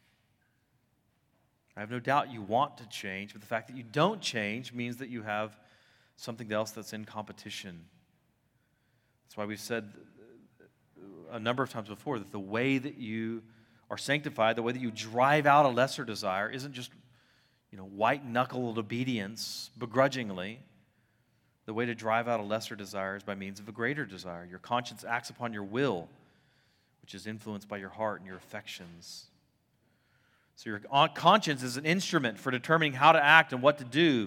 Speaker 1: I have no doubt you want to change, but the fact that you don't change means that you have something else that's in competition. That's why we've said a number of times before that the way that you are sanctified, the way that you drive out a lesser desire, isn't just, you know, white-knuckled obedience begrudgingly. The way to drive out a lesser desire is by means of a greater desire. Your conscience acts upon your will, which is influenced by your heart and your affections. So your conscience is an instrument for determining how to act and what to do.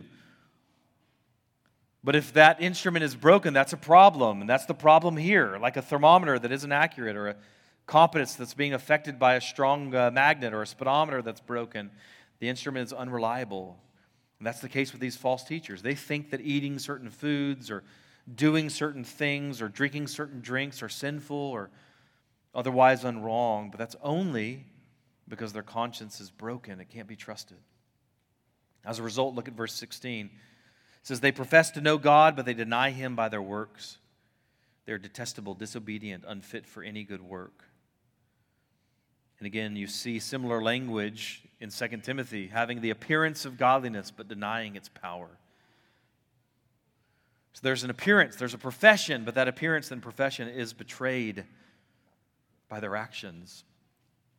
Speaker 1: But if that instrument is broken, that's a problem. And that's the problem here, like a thermometer that isn't accurate, or a compass that's being affected by a strong uh, magnet, or a speedometer that's broken. The instrument is unreliable. And that's the case with these false teachers. They think that eating certain foods or doing certain things or drinking certain drinks are sinful or otherwise unwrong, but that's only because their conscience is broken. It can't be trusted. As a result, look at verse sixteen. It says, they profess to know God, but they deny Him by their works. They are detestable, disobedient, unfit for any good work. And again, you see similar language in Second Timothy, having the appearance of godliness, but denying its power. So there's an appearance, there's a profession, but that appearance and profession is betrayed by their actions.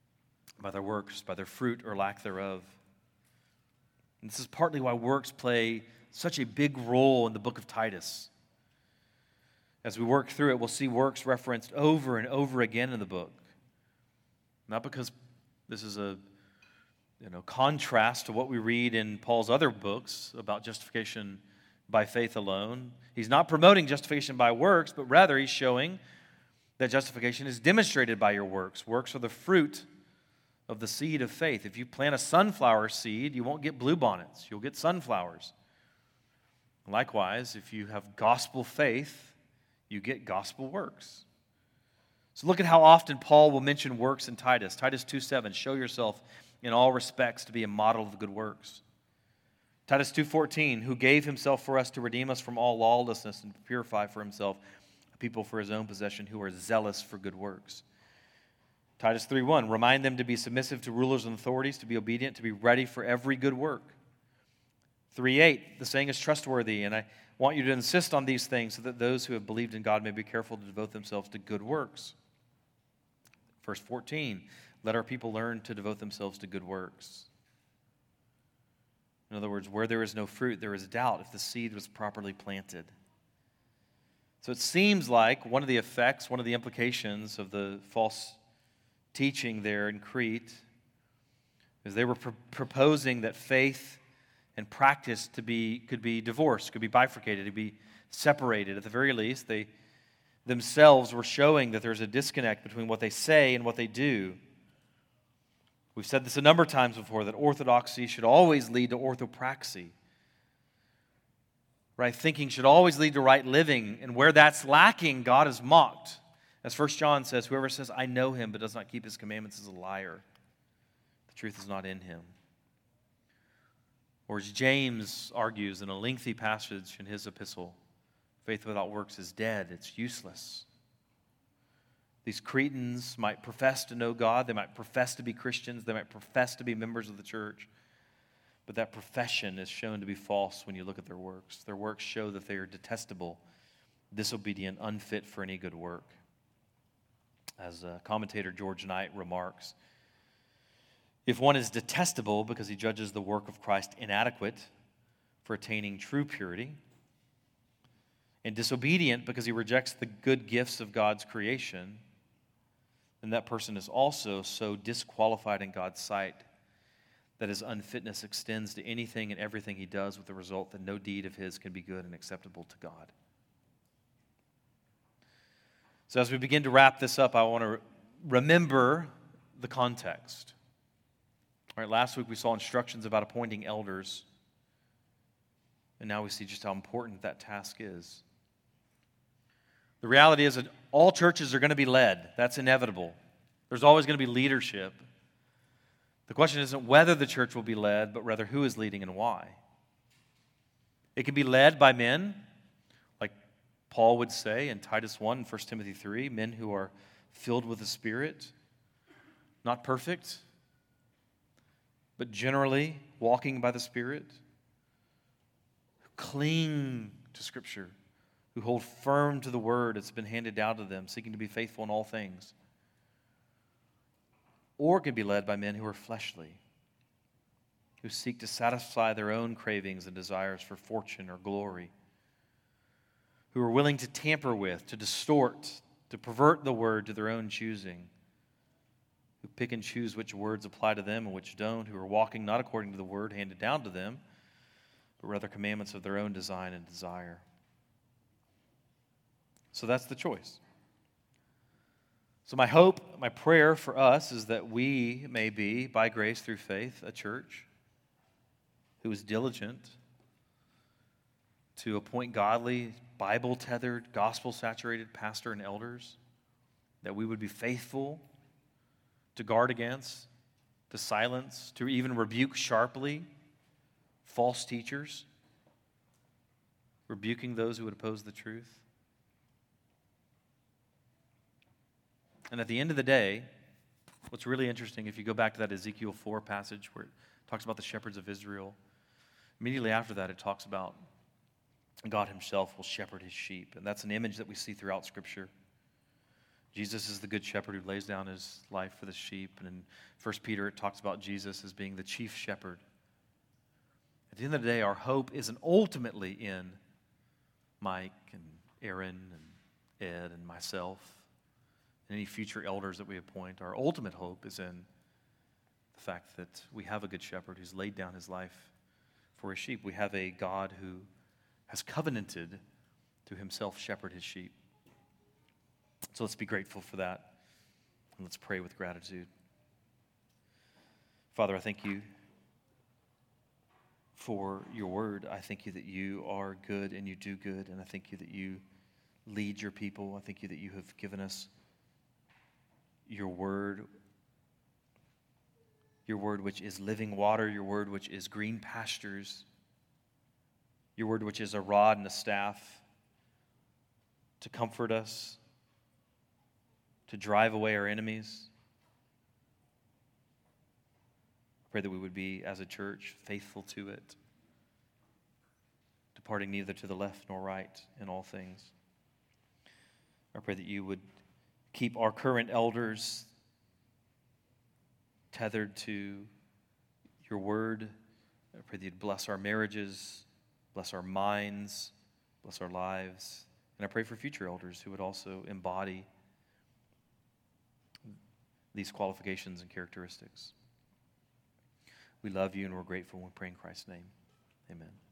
Speaker 1: by their works, by their fruit or lack thereof. And this is partly why works play such a big role in the book of Titus. As we work through it, we'll see works referenced over and over again in the book. Not because this is a you know, contrast to what we read in Paul's other books about justification by faith alone. He's not promoting justification by works, but rather he's showing that justification is demonstrated by your works. Works are the fruit of the seed of faith. If you plant a sunflower seed, you won't get bluebonnets. You'll get sunflowers. Likewise, if you have gospel faith, you get gospel works. So look at how often Paul will mention works in Titus. Titus two seven, show yourself in all respects to be a model of good works. Titus two fourteen, who gave himself for us to redeem us from all lawlessness and purify for himself a people for his own possession who are zealous for good works. Titus three one, remind them to be submissive to rulers and authorities, to be obedient, to be ready for every good work. three eight, the saying is trustworthy, and I want you to insist on these things so that those who have believed in God may be careful to devote themselves to good works. Verse fourteen, let our people learn to devote themselves to good works. In other words, where there is no fruit, there is doubt if the seed was properly planted. So it seems like one of the effects, one of the implications of the false teaching there in Crete is they were pr- proposing that faith and practice to be could be divorced, could be bifurcated, to be separated. At the very least, they themselves were showing that there's a disconnect between what they say and what they do. We've said this a number of times before, that orthodoxy should always lead to orthopraxy. Right thinking should always lead to right living, and where that's lacking, God is mocked. As First John says, whoever says, I know him, but does not keep his commandments is a liar. The truth is not in him. Or as James argues in a lengthy passage in his epistle, faith without works is dead, it's useless. These Cretans might profess to know God, they might profess to be Christians, they might profess to be members of the church, but that profession is shown to be false when you look at their works. Their works show that they are detestable, disobedient, unfit for any good work. As uh, commentator George Knight remarks, if one is detestable because he judges the work of Christ inadequate for attaining true purity, and disobedient because he rejects the good gifts of God's creation, then that person is also so disqualified in God's sight that his unfitness extends to anything and everything he does, with the result that no deed of his can be good and acceptable to God. So as we begin to wrap this up, I want to remember the context. All right, last week we saw instructions about appointing elders, and now we see just how important that task is. The reality is that all churches are going to be led. That's inevitable. There's always going to be leadership. The question isn't whether the church will be led, but rather who is leading and why. It can be led by men, like Paul would say in Titus one and First Timothy three, men who are filled with the Spirit, not perfect, but generally walking by the Spirit, who cling to Scripture, who hold firm to the word that's been handed down to them, seeking to be faithful in all things. Or it can be led by men who are fleshly, who seek to satisfy their own cravings and desires for fortune or glory, who are willing to tamper with, to distort, to pervert the word to their own choosing, who pick and choose which words apply to them and which don't, who are walking not according to the word handed down to them, but rather commandments of their own design and desire. So that's the choice. So my hope, my prayer for us is that we may be, by grace through faith, a church who is diligent to appoint godly, Bible-tethered, gospel-saturated pastor and elders, that we would be faithful to guard against, to silence, to even rebuke sharply false teachers, rebuking those who would oppose the truth. And at the end of the day, what's really interesting, if you go back to that Ezekiel four passage where it talks about the shepherds of Israel, immediately after that it talks about God himself will shepherd his sheep. And that's an image that we see throughout Scripture. Jesus is the good shepherd who lays down his life for the sheep. And in First Peter, it talks about Jesus as being the chief shepherd. At the end of the day, our hope isn't ultimately in Mike and Aaron and Ed and myself and any future elders that we appoint. Our ultimate hope is in the fact that we have a good shepherd who's laid down his life for his sheep. We have a God who has covenanted to himself shepherd his sheep. So let's be grateful for that, and let's pray with gratitude. Father, I thank you for your word. I thank you that you are good and you do good, and I thank you that you lead your people. I thank you that you have given us your word, your word which is living water, your word which is green pastures, your word which is a rod and a staff to comfort us, to drive away our enemies. I pray that we would be, as a church, faithful to it, departing neither to the left nor right in all things. I pray that you would keep our current elders tethered to your word. I pray that you'd bless our marriages, bless our minds, bless our lives. And I pray for future elders who would also embody these qualifications and characteristics. We love you and we're grateful. We pray in Christ's name. Amen.